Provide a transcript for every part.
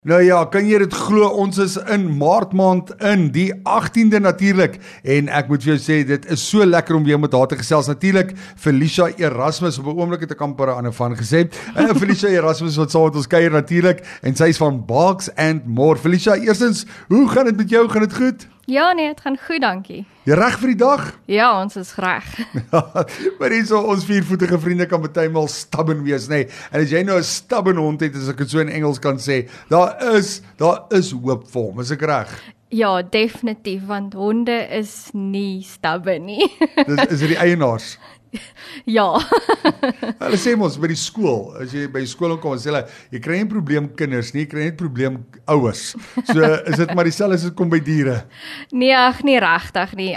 Nou ja, kan jy dit glo, ons is in Maart maand in, die 18de natuurlik, en ek moet vir jou sê, dit is so lekker om weer met haar te gesels, natuurlik, Felicia Erasmus, op 'n oomblik het ek amper 'n ander van gesê, Felicia Erasmus wat saam met ons kuier natuurlik, en sy is van Barks and More. Felicia, eerstens, hoe gaan dit met jou, gaan dit goed? Ja nee, het gaan goed, dankie. Jy reg vir die dag? Ja, ons is reg. Maar hierso, ons viervoetige vriende kan bytelmal stubborn wees, nê. En as jy nou 'n stubborn hond het, as ek dit so in Engels kan sê, daar is hoop vir hom, is ek reg? Ja, definitief, want honde is nie stubborn nie. Is dit die eienaars? Ja. Hulle sê mos by die skool, as jy by die skool kom, sê hulle, jy kry nie probleem kinders nie, jy kry net probleem ouers. So is dit maar dieselfde as dit kom by diere. Nee, ag nie regtig nie.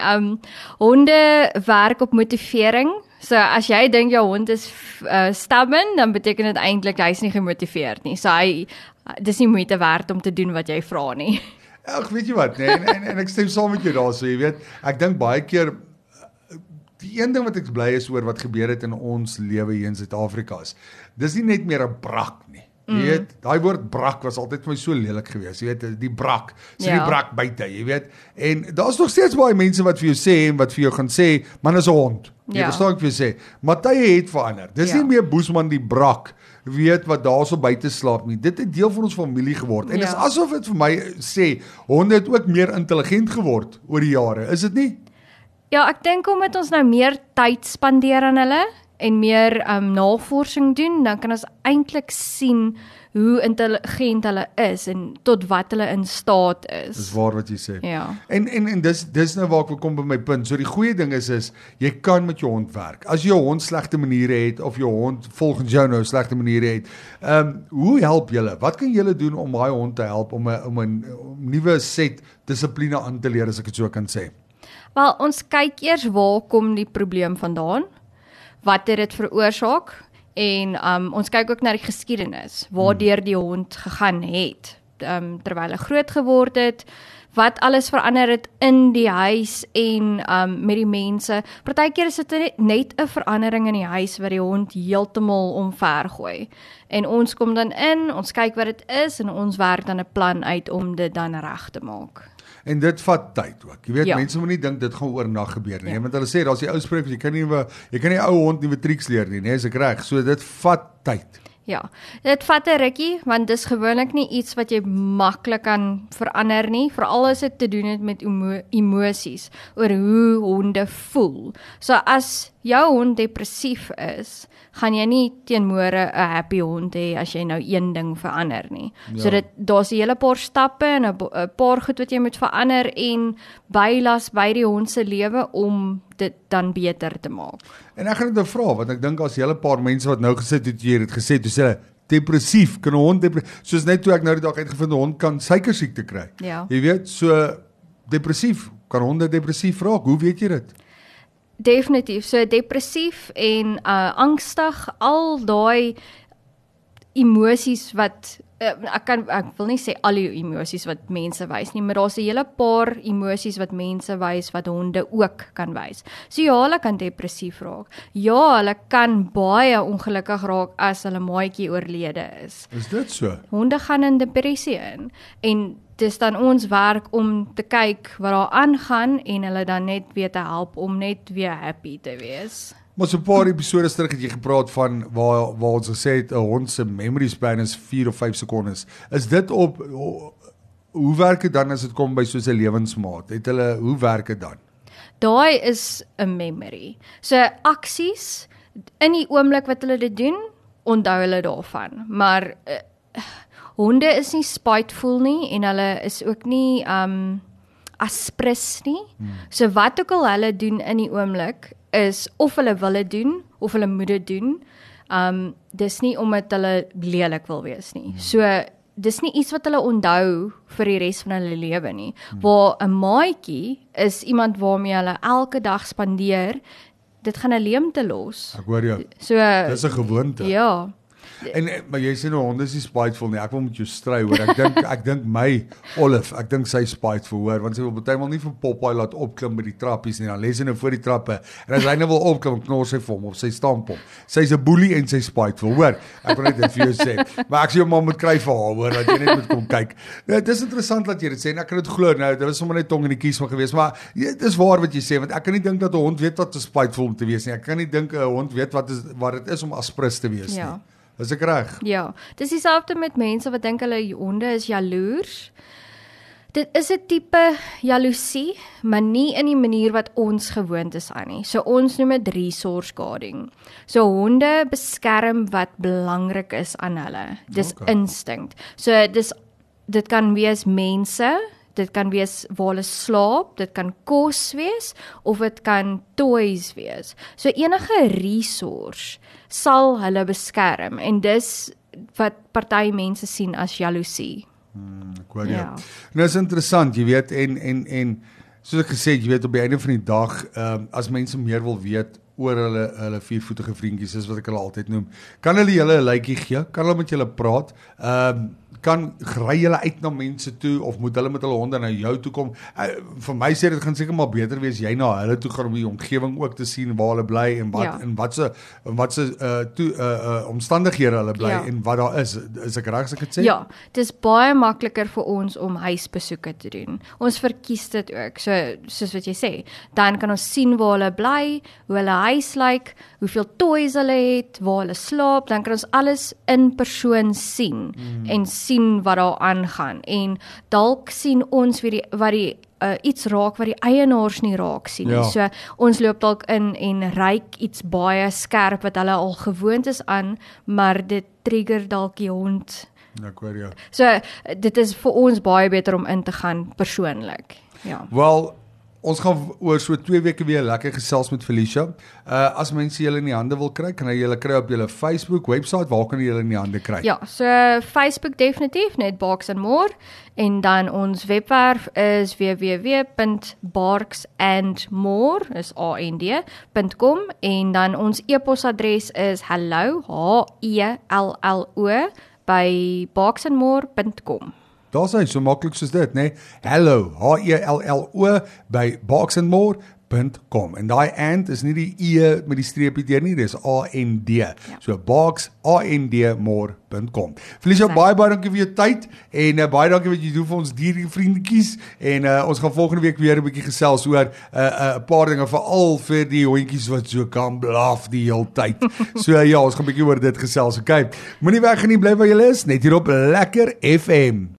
Honde werk op motivering. So as jy dink jou hond is stubborn, dan beteken dit eintlik hy's nie gemotiveerd nie. So dis nie moeite werd om te doen wat jy vra nie. Ag, weet jy wat, nee, en ek stem saam met jou daar, so jy weet, ek dink baie keer die een ding wat ek bly is oor wat gebeur het in ons lewe hier in Suid-Afrika is, dis nie net meer 'n brak nie. Jy weet, daai woord brak was altyd vir my so lelik geweest. Jy weet, die brak, so die brak buite, jy weet. En daar's nog steeds baie mense wat vir jou sê en wat vir jou gaan sê, man is 'n hond. Jy verstaan wat ek vir jou sê. Maar tye het verander. Dis nie meer Boesman die brak, weet wat daarso buite slaap nie. Dit het deel van ons familie geword. En is asof dit vir my sê, honde het ook meer intelligent geword oor die jare. Is dit nie? Ja, ek dink omdat ons nou meer tyd spandeer aan hulle en meer navorsing doen, dan kan ons eintlik sien hoe intelligent hulle is en tot wat hulle in staat is. Dis waar wat jy sê. Ja. En dis nou waar ek wil kom by my punt. So die goeie ding is jy kan met jou hond werk. As jou hond slegte maniere het of jou hond volgens jou nou slegte maniere het, hoe help julle? Wat kan julle doen om daai hond te help om 'n nuwe set dissipline aan te leer, as ek dit so kan sê? Wel, ons kyk eers waar kom die probleem vandaan, wat het dit veroorsaak, en ons kyk ook na die geskiedenis, waardeur die hond gegaan het, terwyl hy groot geword het, wat alles verander het in die huis en met die mense. Partykeer is dit net 'n verandering in die huis wat die hond heeltemal omvergooi. En ons kom dan in, ons kyk wat dit is en ons werk dan 'n plan uit om dit dan reg te maak. En dit vat tyd ook. Jy weet, mense moet nie dink dit gaan oornag gebeur nie. Want hulle sê, daar's die ou spreek, jy kan nie ou hond nuwe triks leer nie, is ek reg? So dit vat tyd. Ja, dit vat 'n rukkie, want dis gewoonlik nie iets wat jy maklik kan verander nie, veral as dit te doen het met emosies, oor hoe honde voel. So as jou hond depressief is, gaan jy nie teenoor 'n happy hond hê as jy nou een ding verander nie. Ja. So daar's 'n hele paar stappe en 'n paar goed wat jy moet verander en bylas by die hond se lewe om dit dan beter te maak. En ek gaan dit nou vra, want ek dink as 'n hele paar mense wat nou gesê het gesê, toe sê hulle, depressief, kan 'n hond soos net toe ek nou die dag uitgevind 'n hond kan suikersiekte kry. Ja. Jy weet, so depressief, kan honde depressief raak, hoe weet jy dit? Definitief, so depressief en angstig, al daai emosies wat ek wil nie sê al die emosies wat mense wys nie, maar daar's 'n hele paar emosies wat mense wys wat honde ook kan wys. So ja, hulle kan depressief raak. Ja, hulle kan baie ongelukkig raak as hulle maatjie oorlede is. Is dit so? Honde gaan in depressie in en dis dan ons werk om te kyk wat daar aangaan en hulle dan net weer te help om net weer happy te wees. Maar so 'n paar episode terug het jy gepraat van waar ons gesê het 'n hond se memory span is 4 of 5 sekondes. Is dit hoe werk dit dan as dit kom by soos 'n lewensmaat? Hoe werk dit dan? Daai is 'n memory. So aksies in die oomblik wat hulle dit doen, onthou hulle daarvan. Maar honde is nie spiteful nie en hulle is ook nie aspres nie. So wat ook al hulle doen in die oomblik is of hulle wil dit doen of hulle moet dit doen. Dis nie omdat hulle lelik wil wees nie. So dis nie iets wat hulle onthou vir die res van hulle lewe nie. Waar 'n maatjie is iemand waarmee hulle elke dag spandeer, dit gaan 'n leemte los. Ek hoor jou. So dis 'n gewoonte. Ja. Maar jy sê nou honde is nie spiteful nie. Ek wil met jou stry hoor. Ek dink my Olive, ek dink sy spiteful hoor, want sy wil partymal nie vir Popeye laat opklim by die trappies nie. Dan lê sy nou voor die trappe en as hy nou wil opklim, knor sy vir hom of sy stamp hom. Sy's 'n boelie en sy spiteful, hoor. Ek wil net dit vir jou sê. Maar ek sê jou ma moet kry vir haar, hoor, dat jy net moet kom kyk. Nou, dit is interessant dat jy dit sê en ek kan dit glo nou. Dit was sommer net tong in die kies van gewees, maar dit is waar wat jy sê, want ek kan nie dink dat 'n hond weet wat 'n spiteful om te wees nie. Ek kan nie dink 'n hond weet wat dit is om aspris te wees nie. Is ek reg? Ja, dis dieselfde met mense wat dink hulle honde is jaloers. Dit is 'n tipe jaloesie, maar nie in die manier wat ons gewoond is aan nie. So ons noem dit resource guarding. So honde beskerm wat belangrik is aan hulle. Dis instinct. So dit kan wees mense, dit kan wees waar hulle slaap, dit kan kos wees of dit kan toys wees. So enige resource sal hulle beskerm en dis wat party mense sien as jaloesie. Ek hoor jou. Nou is interessant, jy weet en soos ek gesê het, jy weet op die einde van die dag, as mense meer wil weet oor hulle viervoetige vriendjies, is wat ek hulle altyd noem, kan hulle julle 'n lykie gee, kan hulle met julle praat, kan ry julle uit na mense toe of moet hulle met hulle honde na jou toe kom? Vir my sê dit gaan seker maar beter wees jy na hulle toe gaan om die omgewing ook te sien waar hulle bly en wat se omstandighede hulle bly en wat daar is ek reg as ek dit sê? Ja, dit is baie makliker vir ons om huisbesoeke te doen. Ons verkies dit ook. So soos wat jy sê, dan kan ons sien waar hulle bly, hoe hulle huis lyk, hoeveel toys hulle het, waar hulle slaap, dan kan ons alles in persoon sien en sien wat daar aangaan en dalk sien ons wat die iets raak wat die eienaars nie raak sien nie. So ons loop dalk in en ryk iets baie skerp wat hulle al gewoond is aan, maar dit trigger dalk die hond. Ek hoor jou. So dit is vir ons baie beter om in te gaan persoonlik. Ja. Wel, ons gaan oor so 2 weke weer lekker gesels met Felicia. As mense julle in die hande wil kry, kan julle kry op julle Facebook website. Waar kan julle in die hande kry? Ja, so Facebook definitief, net Barks and More. En dan ons webwerf is www.barksandmore, is AND.com. En dan ons e-posadres is hello, HELLO, by barksandmore.com. Daar sê so maklik soos dit, né? Hello, HELLO by barksandmore.com. En daai and is nie die e met die streepie deur nie, dis AND. So barks andmore.com. Felicia, baie dankie vir jou tyd en baie dankie wat jy doen vir ons dierlike vriendetjies en ons gaan volgende week weer 'n bietjie gesels oor 'n paar dinge, veral vir die hondjies wat so kan blaf die hele tyd. So ja, ons gaan 'n bietjie oor dit gesels. Okay. Moenie weggaan nie, bly waar jy is, net hier op Lekker FM.